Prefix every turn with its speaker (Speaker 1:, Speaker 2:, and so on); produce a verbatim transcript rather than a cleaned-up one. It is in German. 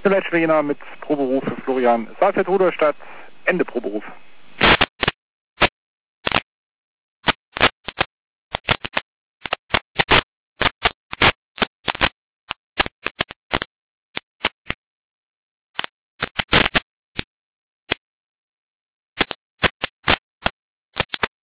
Speaker 1: Leitspieler mit Proberuf für Florian Saalfeld, Rudolstadt, Ende Proberuf.